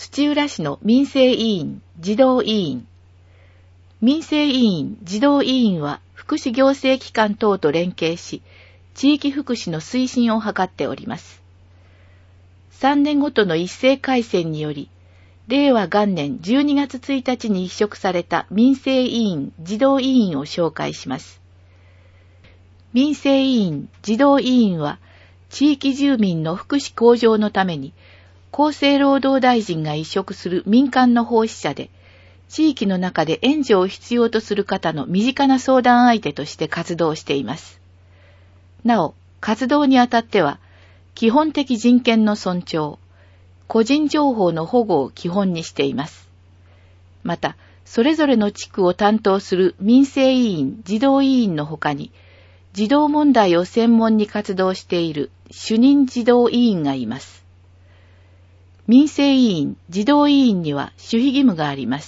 土浦市の民生委員児童委員。民生委員児童委員は福祉行政機関等と連携し、地域福祉の推進を図っております。3年ごとの一斉改選により、令和元年12月1日に委嘱された民生委員児童委員を紹介します。民生委員児童委員は、地域住民の福祉向上のために、厚生労働大臣が委嘱する民間の奉仕者で、地域の中で援助を必要とする方の身近な相談相手として活動しています。なお、活動にあたっては、基本的人権の尊重、個人情報の保護を基本にしています。また、それぞれの地区を担当する民生委員、児童委員のほかに、児童問題を専門に活動している主任児童委員がいます。民生委員、児童委員には守秘義務があります。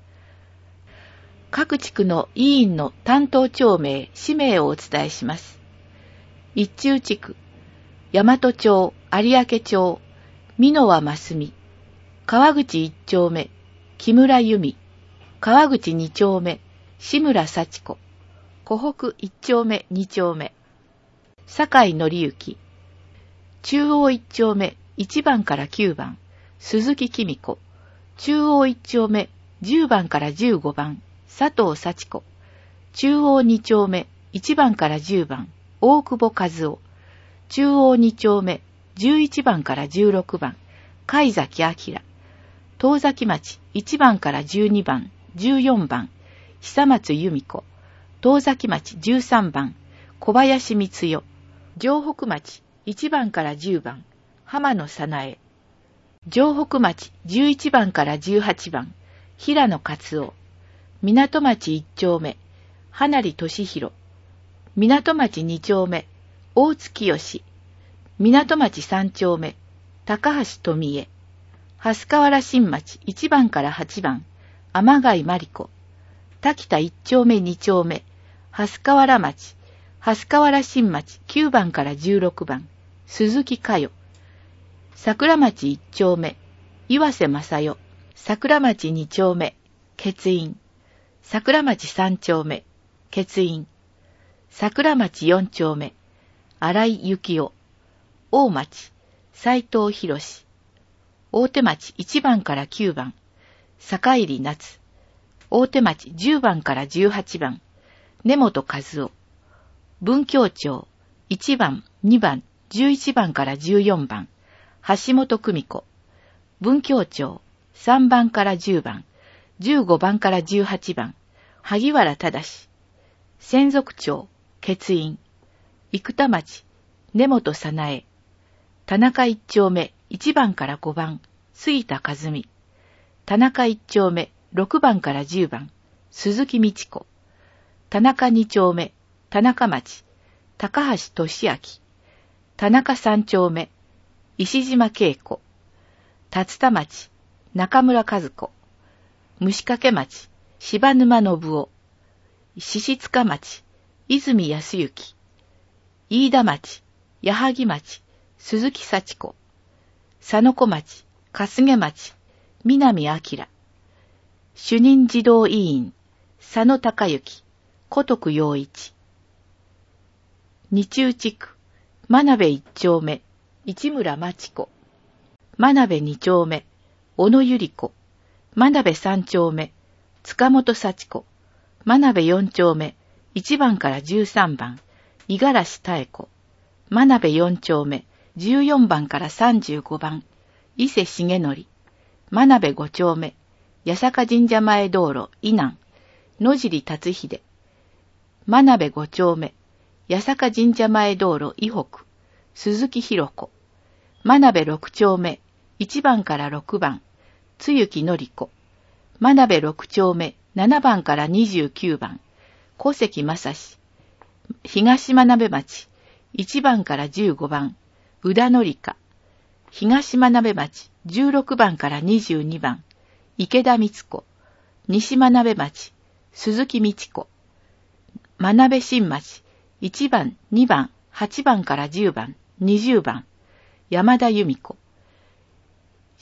各地区の委員の担当町名、氏名をお伝えします。一中地区、大和町、有明町、美濃和真澄、川口一丁目、木村由美、川口二丁目、志村幸子、湖北一丁目二丁目、堺則之、中央一丁目1番から9番、鈴木紀美子、中央一丁目10番から15番、佐藤幸子、中央二丁目1番から10番、大久保和夫、中央二丁目11番から16番、貝崎明、東崎町1番から12番、14番、久松由美子、東崎町13番、小林光代、城北町1番から10番、浜野早苗、城北町11番から18番、平野勝夫、港町1丁目、花里俊弘、港町2丁目、大津清、港町3丁目、高橋富江、蓮河原新町1番から8番、天貝真理子、滝田1丁目2丁目、蓮河原町、蓮河原新町9番から16番、鈴木佳代、桜町1丁目、岩瀬正代、桜町2丁目、欠員、桜町3丁目、欠員、桜町4丁目、荒井幸雄、大町、斉藤博士、大手町1番から9番、坂入夏、大手町10番から18番、根本和夫、文京町1番、2番、11番から14番、橋本久美子、文京町3番から10番、15番から18番、萩原忠、千束町、欠員、生田町、根本早苗、田中1丁目1番から5番、杉田和美、田中1丁目6番から10番、鈴木美智子、田中2丁目、田中町、高橋俊明、田中3丁目、石島恵子、竜田町、中村和子、虫掛町、柴沼信夫、獅子塚町、泉康之、飯田町、矢作町、鈴木幸子、佐野小町、春日町、南明、主任児童委員、佐野孝之、古徳陽一、二中地区、真鍋一丁目、市村真知子、真鍋二丁目、小野百合子、真鍋三丁目、塚本幸子、真鍋四丁目、1番から13番、五十嵐妙子、真鍋四丁目、14番から35番、伊勢重則、真鍋五丁目、八坂神社前道路、以南、野尻達秀、真鍋五丁目、八坂神社前道路、以北、鈴木弘子、真鍋六丁目、1番から6番、津雪のり子、真鍋六丁目、7番から29番、小関正史、東真鍋町、1番から15番、宇田のりか、東真鍋町、16番から22番、池田光子、西真鍋町、鈴木道子、真鍋新町、1番、2番、8番から10番、20番、山田由美子、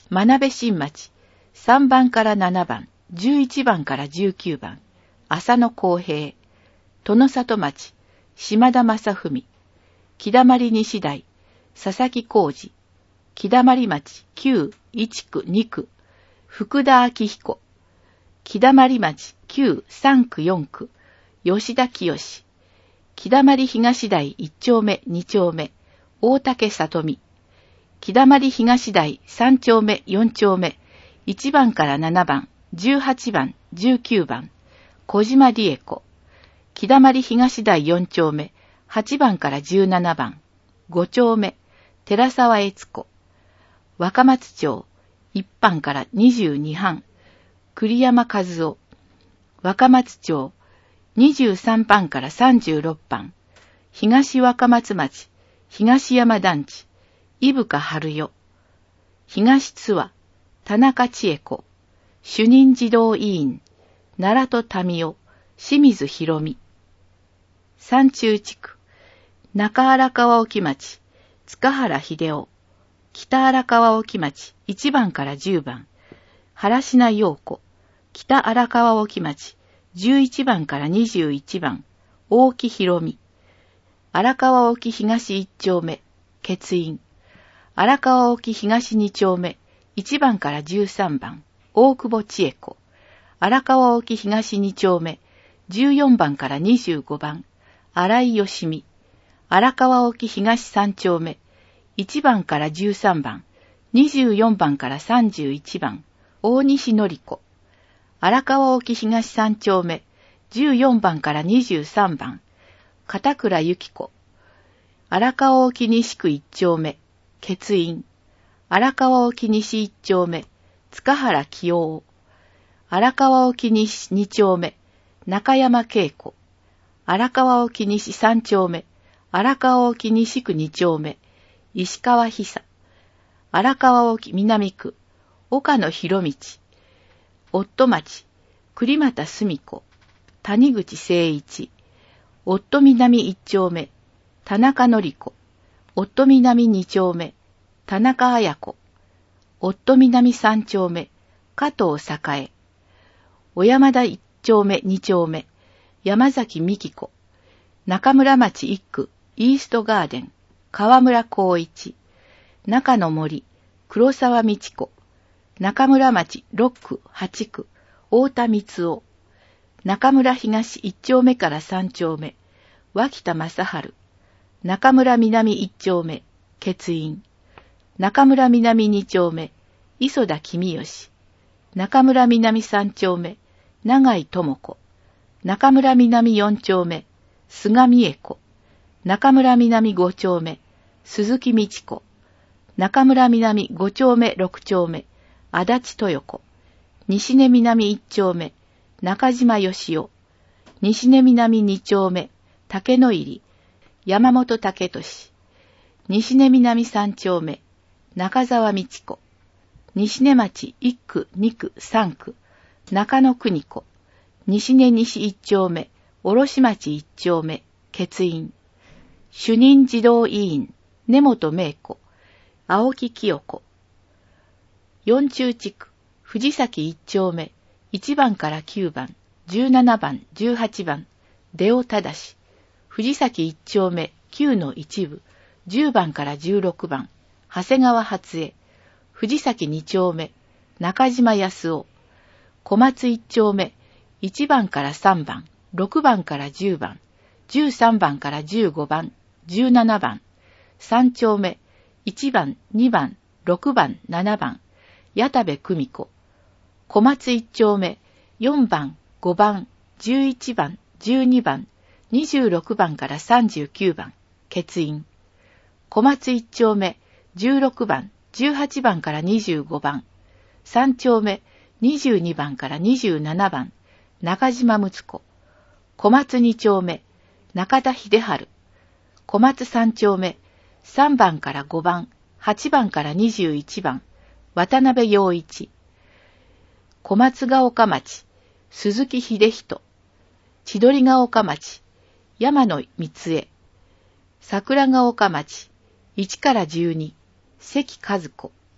真鍋新町、3番から7番、11番から19番、浅野公平、殿里町、島田正文、木溜西台、佐々木浩二、木溜町旧1区2区、福田明彦、木溜町旧3区4区、吉田清、木溜東台1丁目2丁目、大竹里美、木溜東台3丁目4丁目、1番から7番、18番、19番、小島理恵子、木溜東台4丁目、8番から17番、5丁目、寺沢悦子、若松町、1番から22班、栗山和夫、若松町、23番から36番、東若松町、東山団地、伊深春代、東津和、田中千恵子、主任児童委員、奈良戸民夫、清水博美、山中地区、中荒川沖町、塚原秀夫、北荒川沖町、1番から10番、原科陽子、北荒川沖町、11番から21番、大木博美、荒川沖東1丁目、欠員、荒川沖東2丁目、1番から13番、大久保千恵子、荒川沖東2丁目、14番から25番、荒井義美、荒川沖東3丁目、1番から13番、24番から31番、大西典子、荒川沖東3丁目、14番から23番、片倉由紀子、荒川沖西区1丁目、欠員、荒川沖西1丁目、塚原清夫、荒川沖西2丁目、中山恵子、荒川沖西3丁目、荒川沖西区2丁目、石川久、荒川沖南区、岡野博道、夫町、栗又澄子、谷口誠一、夫南1丁目、田中典子、夫南2丁目、田中綾子、夫南3丁目、加藤栄、小山田1丁目2丁目、山崎美希子、中村町1区、イーストガーデン、河村光一、中野森、黒沢道子、中村町6区8区、大田光夫、中村東1丁目から3丁目、脇田正春、中村南1丁目、欠員、中村南2丁目、磯田公義、中村南3丁目、永井智子、中村南4丁目、菅美恵子、中村南5丁目、鈴木道子、中村南5丁目6丁目、足立豊子、西根南1丁目、中島義夫、西根南2丁目、竹野入、山本武俊、西根南3丁目、中沢道子、西根町1区2区3区、中野邦子、西根西1丁目、卸町1丁目、欠員、主任児童委員、根本芽子、青木清子、四中地区、藤崎1丁目、1番から9番、17番、18番、出尾忠、藤崎1丁目、9の一部、10番から16番、長谷川初江、藤崎2丁目、中島康夫、小松1丁目、1番から3番、6番から10番、13番から15番、17番、3丁目、1番、2番、6番、7番、矢田部久美子、小松1丁目、4番、5番、11番、12番、26番から39番、欠員。小松1丁目、16番、18番から25番、3丁目、22番から27番、中島睦子。小松2丁目、中田秀治。小松3丁目、3番から5番、8番から21番、渡辺陽一。小松ヶ丘町、鈴木秀人。千鳥ヶ丘町、山野光恵。桜ヶ丘町、1から12、関和子。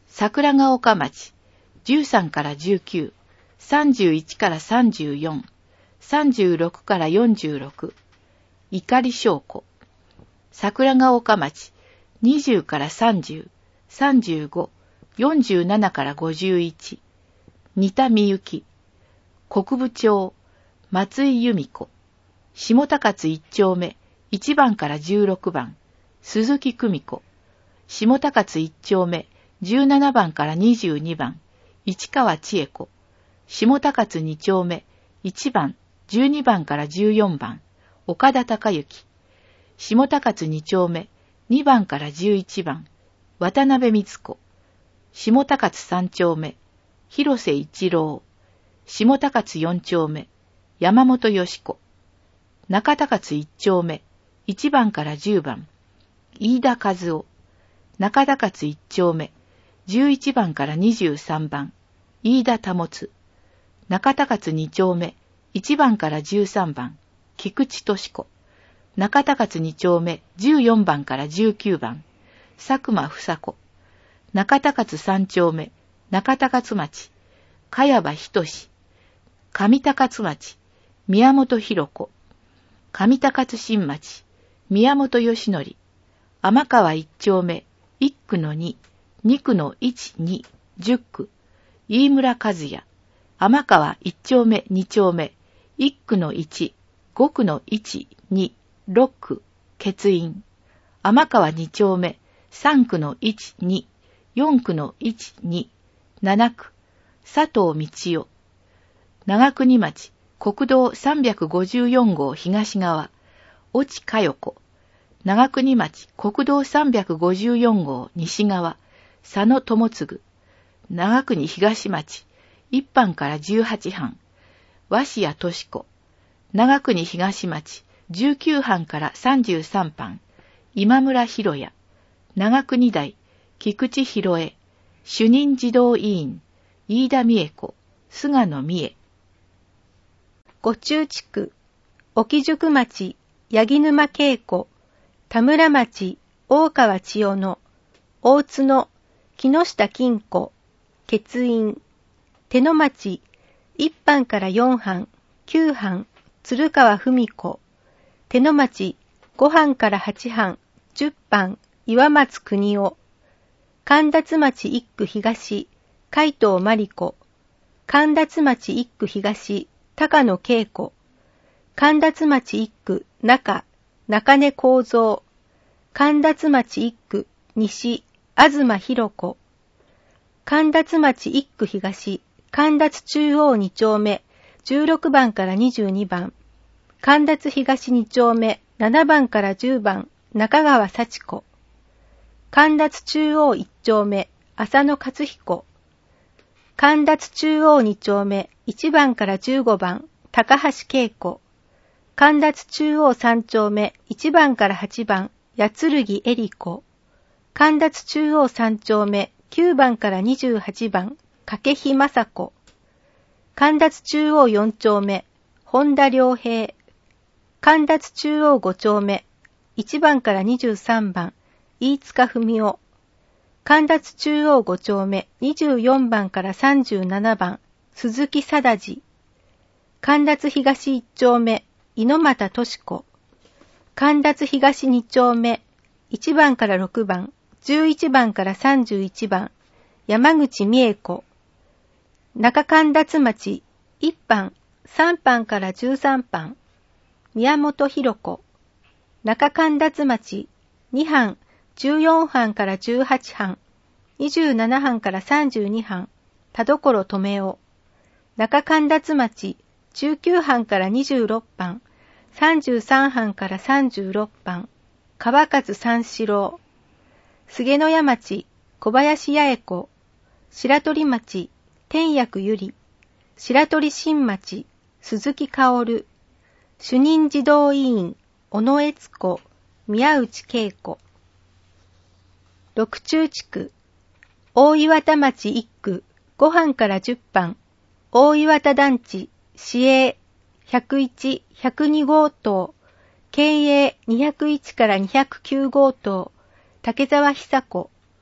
桜ヶ丘町、13から19、31から34、36から46、碇証拠。桜ヶ丘町、20から30、35、47から51、新田美幸。国分町、松井由美子。下高津1丁目、1番から16番、鈴木久美子。下高津1丁目、17番から22番、市川千恵子。下高津2丁目、1番、12番から14番、岡田孝之。下高津2丁目、2番から11番、渡辺光子。下高津3丁目、広瀬一郎。下高津4丁目、山本よし子。中高津1丁目、1番から10番、飯田和夫。中高津1丁目、11番から23番、飯田保。中高津2丁目、1番から13番、菊池敏子。中高津2丁目、14番から19番、佐久間房子。中高津3丁目、中高津町、茅場仁。上高津町、宮本博子。上高津新町、宮本義則。天川1丁目、1区の2、2区の1、2、10区、飯村和也。天川1丁目、2丁目、1区の1、5区の1、2、6区、欠員。天川2丁目、3区の1、2、4区の1、2、7区、佐藤道夫。長国町、国道354号東側、越智佳代子。長国町、国道354号西側、佐野智次。長国東町、1班から18班、鷲谷敏子。長国東町、19班から33班、今村博也。長国台、菊池博恵。主任児童委員、飯田美恵子、菅野美恵。 五中地区、沖宿町、八木沼恵子。田村町、大川千代野。大津野、木下金子。欠員。手野町、1班から4班、9班、鶴川文子。手野町、5班から8班、10班、岩松邦夫。神立町1区東、海藤真理子。神立町1区東、高野恵子。神立町1区中根幸三。神立町1区西、東博子。神立町1区東、神立中央2丁目、16番から22番。神立東2丁目、7番から10番、中川幸子。神立中央1丁目、浅野克彦。神立中央2丁目、1番から15番、高橋恵子。神立中央3丁目、1番から8番、八剣恵里子。神立中央3丁目、9番から28番、掛日雅子。神立中央4丁目、本田良平。神立中央5丁目、1番から23番、飯塚文夫。神立中央5丁目、24番から37番、鈴木貞治。神立東1丁目、猪俣敏子。神立東2丁目、1番から6番、11番から31番、山口美恵子。中神立町、1班、3班から13班、宮本博子。中神立町、2班、14班から18班、27班から32班、田所留夫。中神立町、19班から26班、33班から36班、川勝三四郎。菅野谷町、小林八重子。白鳥町、天薬ゆり。白鳥新町、鈴木薫。主任児童委員、小野悦子、宮内恵子。六中地区、大岩田町1区、5班から10班、大岩田団地、市営、101、102号棟、経営201から209号棟、竹沢久子。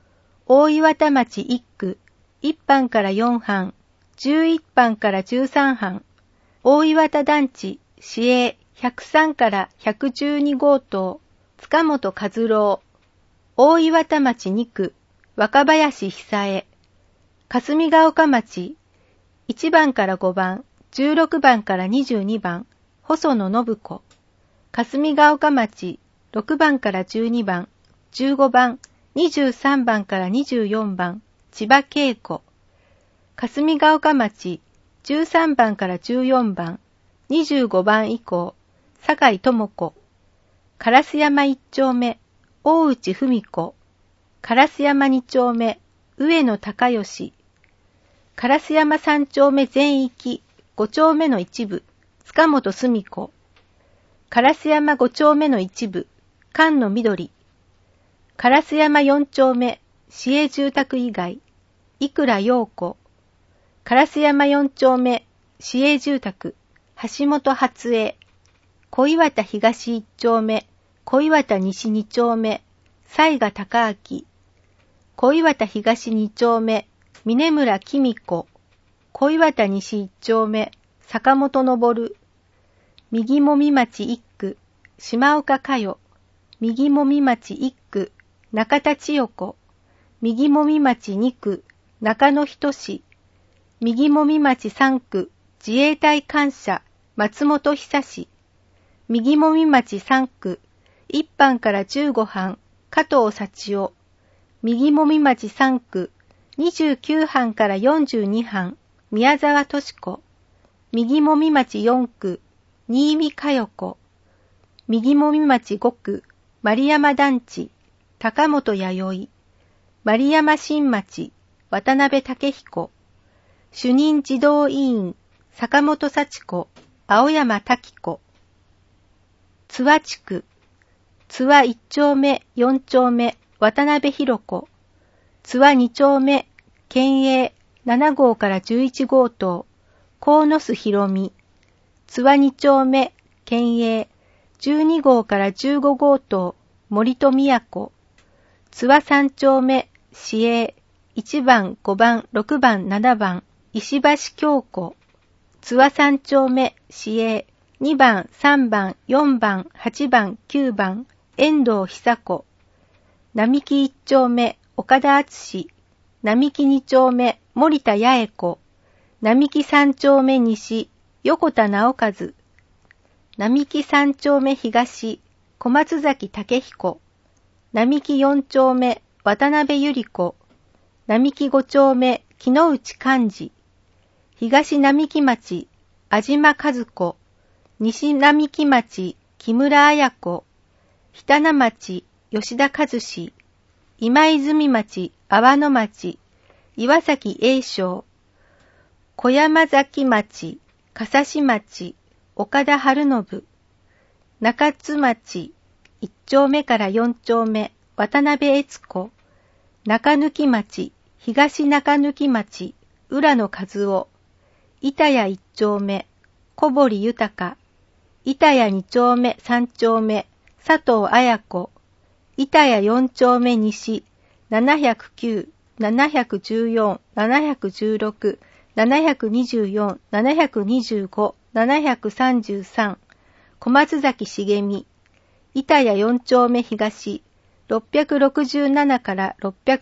大岩田町1区、1班から4班、11班から13班、大岩田団地、市営103から112号棟、塚本和郎、大岩田町2区、若林久恵、霞ヶ丘町、1番から5番、16番から22番、細野信子、霞ヶ丘町、6番から12番、15番、23番から24番、千葉恵子、霞ヶ丘町、13番から14番、25番以降、酒井智子、烏山1丁目、大内文子、烏山2丁目、上野隆義、烏山3丁目全域、5丁目の一部、塚本澄子、烏山5丁目の一部、菅野緑、烏山4丁目、市営住宅以外、井倉陽子、烏山4丁目、市営住宅、橋本初江、小岩田東1丁目、小岩田西2丁目、雑賀隆明、小岩田東2丁目、峰村紀美子、小岩田西1丁目、坂本昇、右もみ町1区、島岡佳代、右もみ町1区、中田千代子、右もみ町2区、中野仁志、右もみ町3区、自衛隊官舎、松本久志、右もみ町3区、1班から15班、加藤幸男、右もみ町3区、29班から42班、宮沢敏子、右もみ町4区、新見佳代子、右もみ町5区、丸山団地、高本弥生、丸山新町、渡辺武彦、主任児童委員、坂本幸子、青山滝子、津和地区、津和1丁目、4丁目、渡辺弘子、津和2丁目、県営7号から11号棟、鴻巣博美、津和2丁目、県営12号から15号棟、森戸都、津和3丁目、市営1番、5番、6番、7番、石橋京子、津和3丁目、市営2番、3番、4番、8番、9番、遠藤久子、並木1丁目、岡田敦、並木2丁目、森田八重子、並木3丁目西、横田直和、並木3丁目東、小松崎武彦、並木4丁目、渡辺百合子、並木5丁目、木之内寛治、東並木町、安島和子、西並木町、木村彩子、日田町、吉田和志、今泉町、阿波野町、岩崎栄翔、小山崎町、笠師町、岡田春信、中津町、1丁目から4丁目、渡辺悦子、中抜町、東中抜町、浦野和夫、板谷1丁目、小堀豊、板谷2丁目3丁目、佐藤綾子、板谷4丁目西、709、714、716、724、725、733、小松崎茂美、板谷4丁目東、667から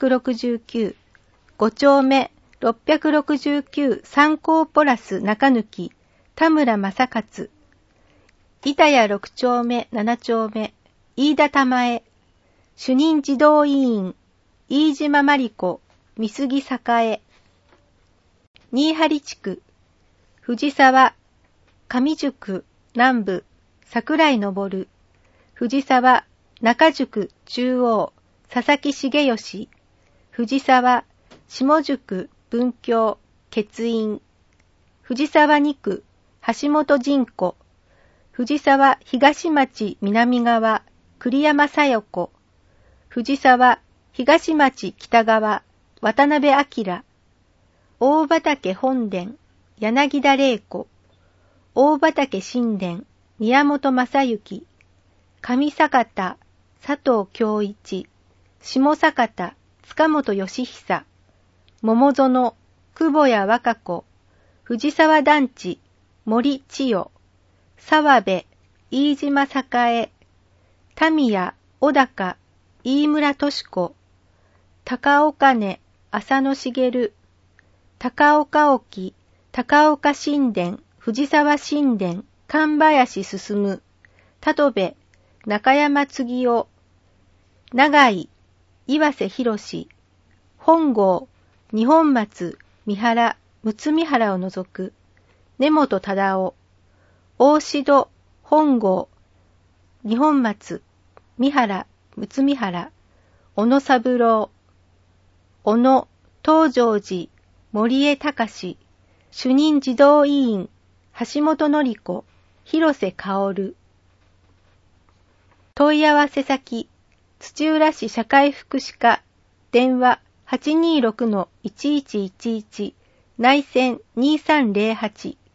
669、5丁目、669三高ポラス中抜、田村正勝、板谷6丁目7丁目、飯田玉江、主任児童委員、飯島真理子、美杉栄、新張地区、藤沢、上宿、南部、桜井昇、藤沢、中宿、中央、佐々木重義、藤沢、下宿、文京、欠員、藤沢2区、橋本仁子、藤沢東町南側、栗山小夜子、藤沢東町北側、渡辺明、大畑本殿、柳田玲子、大畑新殿、宮本正幸、上坂田、佐藤京一、下坂田、 塚本義久、桃園、久保谷和歌子、藤沢団地、森千代、沢部、飯島栄、民谷、小高、飯村敏子、高岡根、浅野茂、高岡沖、高岡神殿、藤沢神殿、神林進、田部、中山継夫、長井、岩瀬博士、本郷、二本松、三原、陸奥三原を除く、根本忠夫、大城、本郷、二本松、三原、陸奥三原、小野三郎、小野、東條寺、森江隆、主任児童委員、橋本典子、広瀬薫。問い合わせ先、土浦市社会福祉課、電話 826-1111、内線2308。